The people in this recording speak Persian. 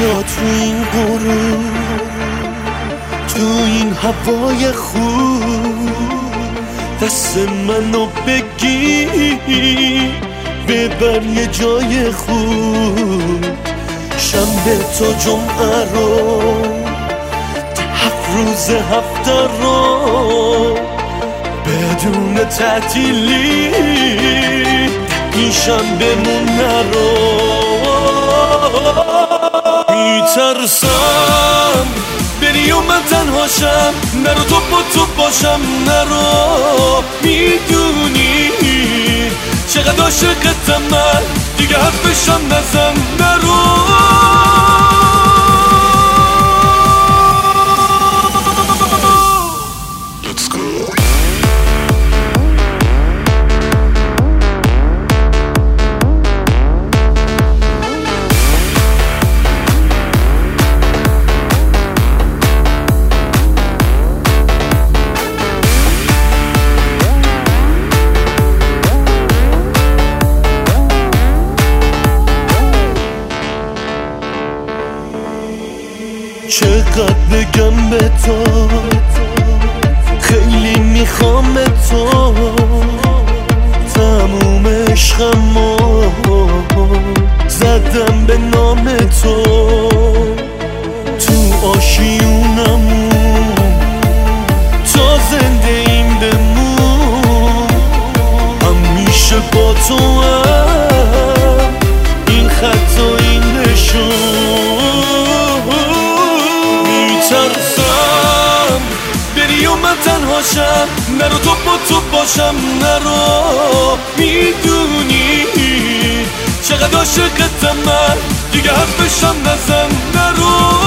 بیا تو این غروب، تو این هوای خوب، دست منو بگیر ببر یه جای خوب. شنبه تا جمعه رو، 7 روز هفته رو بدون تعطیلی این شنبه‌مون نرو. میترسم بری و من تنهاشم، نرو تو با تو باشم، نرو. میدونی چقدر عاشقتم من، دیگه حرفشم نزن، نرو. چقدر بگم به تو، خیلی میخوام به تو، تموم عشقمو زدم به نام تو. تو آشیونمون تا زنده این بمون، همیشه با تو هم این خط و این نشون. میترسم بری و من تنهاشم، نرو تو با تو باشم، نرو. میدونی چقدر عاشقتم من، دیگه حرفشم نزن، نرو.